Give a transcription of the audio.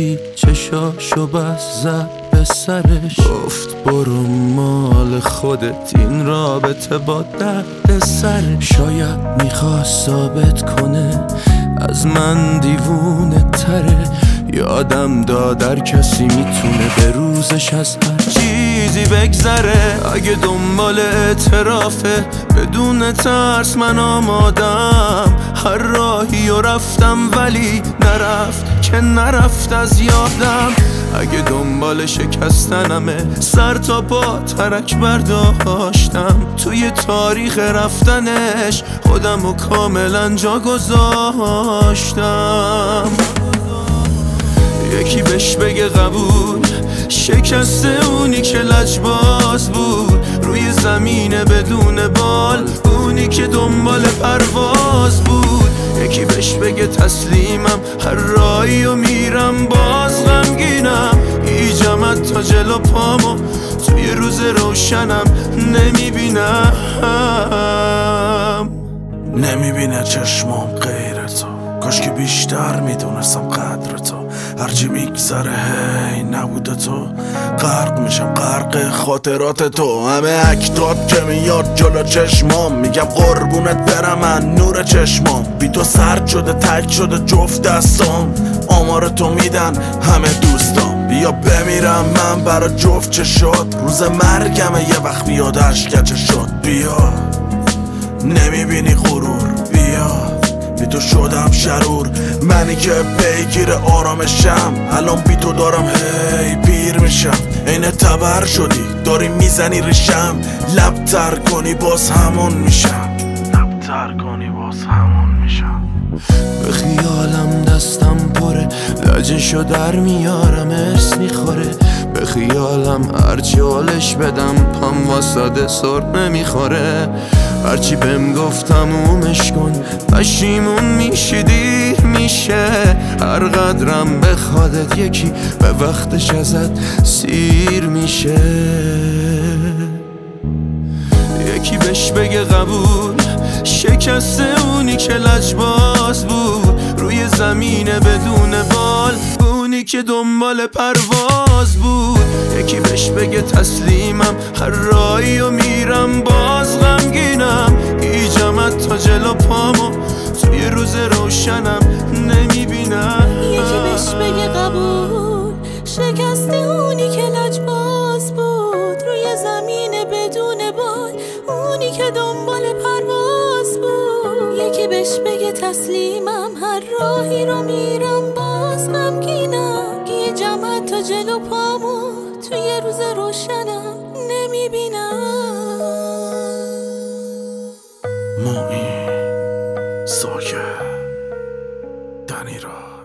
دیدی چشاشو بس زد به سرش، گفت برو مال خودت، این رابطه با درد سرش. شاید میخواست ثابت کنه از من دیوونه تره، یادم داد هر کسی میتونه به روزش از هر چیزی بگذره. اگه دنبال اعترافه بدون ترس من آمادم، هر راهی و رفتم ولی نرفت که نرفت از یادم. اگه دنبال شکستنمه سر تا پا ترک برداشتم، توی تاریخ رفتنش خودمو کاملا جا گذاشتم. یکی بهش بگه قبول، شکسته اونی که لجباز بود روی زمین بدون بال، اونی که دنبال پرواز بود. یکی بهش بگه تسلیمم، هر راهی و میرم باز غمگینم، ایجمت تا جلو پامو توی روز روشنم نمیبینه چشمام غیر تو، کاش که بیشتر میدونستم قدر تو. هرچی میگذره هی نبوده تو، غرق میشم غرق خاطرات تو. همه اکتات که میاد جلو چشمام، میگم قربونت برم من نور چشمام. بی تو سرد شده تک شده جفت دستام، آمار تو میدن همه دوستام. بیا بمیرم من برا جفت چشات، روز مرگمه یه وقت بیاد اشک چشات. بیا نمیبینی غرور، بیا بی تو شدم شرور، منی که پیگیر آرامشم. الان بی تو دارم هی پیر میشم، عین تبر شدی داری میزنی ریشم. لب تر کنی باز همون میشم، لب تر کنی باز همون میشم. به خیالم دستم پره، لجشو در میارم ارس میخوره. به خیالم هرچی حالش بدم پام واساده سر نمیخوره. هرچی بهم گفتم اومش کن، پشیمون میشی دیر میشه. هر قدرم بخوادت یکی به وقتش ازت سیر میشه. یکی بهش بگه قبول، شکسته اونی که لجباز بود روی زمین بدون بال، اونی که دنبال پرواز بود. یکی بهش بگه تسلیمم، هر راهی و میرم باز غمگینم، ایجمت تا جلو پامو توی روز روشنم نمیبینم. یکی بهش بگه قبول، شکسته اونی که لجباز بود روی زمین بدون بال، اونی که دنبال پرواز بود. یکی بهش بگه تسلیمم، هر راهی رو میرم باز غمگینم، ایجمت تا جلو پامو توی روز روشنم نمیبینم. مویی ساکه دنی را